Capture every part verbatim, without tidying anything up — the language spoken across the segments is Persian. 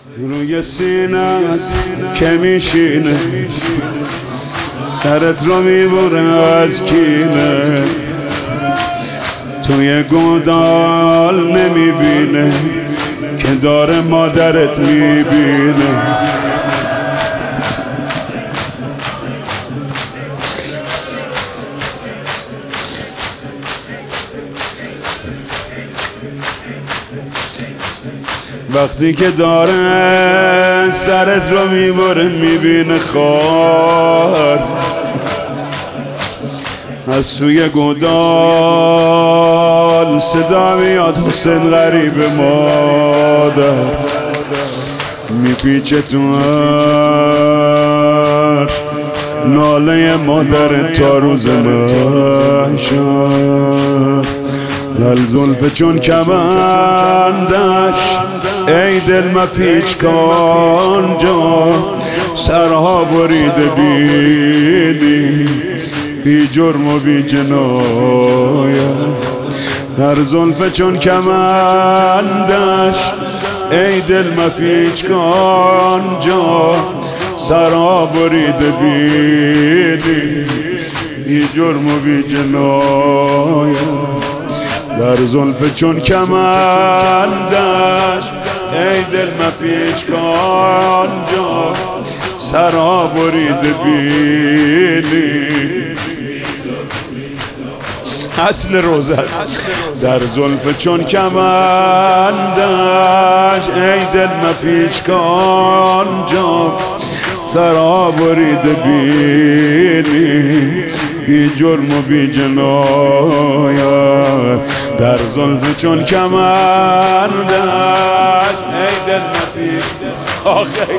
روی سینت که میشینه سرت رو میبره از کینه توی گودال نمیبینه که داره مادرت میبینه وقتی که داره سرت رو میبره میبینه خار از توی گودال صدا میاد حسین غریب مادر میپیچه تو هر ناله مادر تا روز محشر لال زلف چون کمندش ای دل مپیچ کن جا سرها بریده بینی بی جرم و بی جنایت در زلف چون کمندش ای دل مپیچ کن جا سرها بریده بینی بی جرم و بی جنایت در زلف چون کمندش ای دل مپیچ کن جا سرها بریده بینی اصل روز است در زلف چون کمندش ای دل مپیچ کن جا سرها بریده بینی بی جرم و بی جنایت در زلف چون کمندش ای دل مپیچ آخه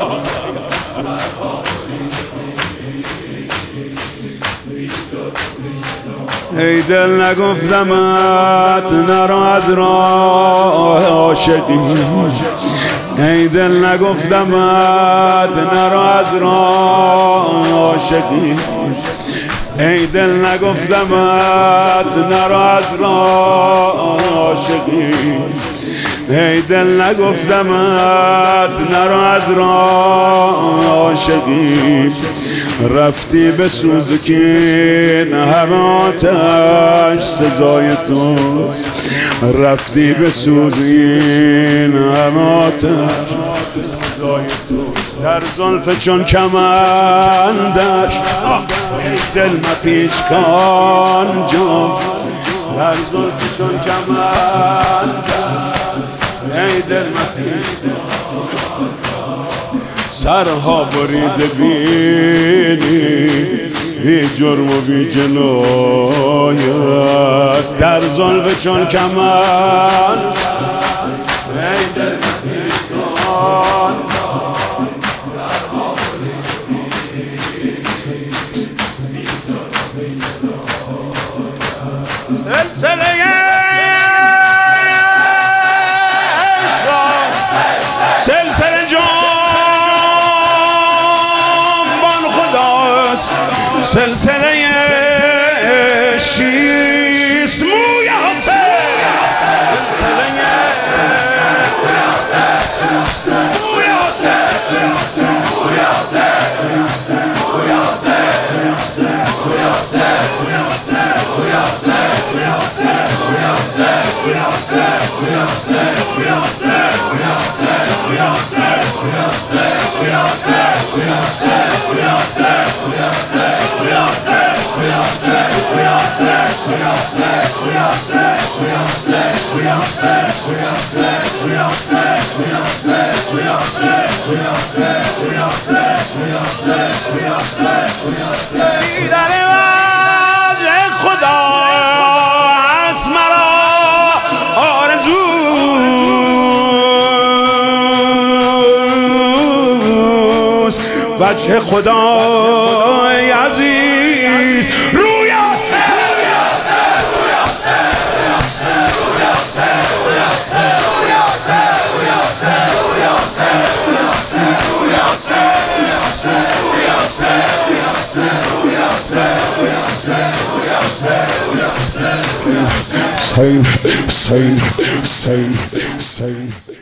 ای دل نگفتمت نرو از راه عاشقی ای دل نگفتمت نرو از راه عاشقی ای دل نگفتمت نرو از راه عاشقی ای دل نگفتمت نرو از راه عاشقی رفتی به سوزکین همه آتش سزای توست رفتی به سوزکین همه آتش سزای توست در زلف چون کمندش ای دل مپیچ کن جا در زلف چون کمندش ای دل مپیچ کن سرها بریده بینی بی جرم و بی جنایت در زلف چون کمند ای دل مپیچ کن سلسله سلسله جنبان خداست سلسله شیست موی حسین سلسله موی دیدن وجه خدا از مرا آرزوست وجه خدای عزیز روی آسه روی آسه روی آسه روی آسه روی آسه روی آسه روی آسه روی آسه روی آسه روی آسه روی آسه روی آسه روی آسه روی آسه روی آسه روی آسه روی آسه روی آسه سین سین سین سین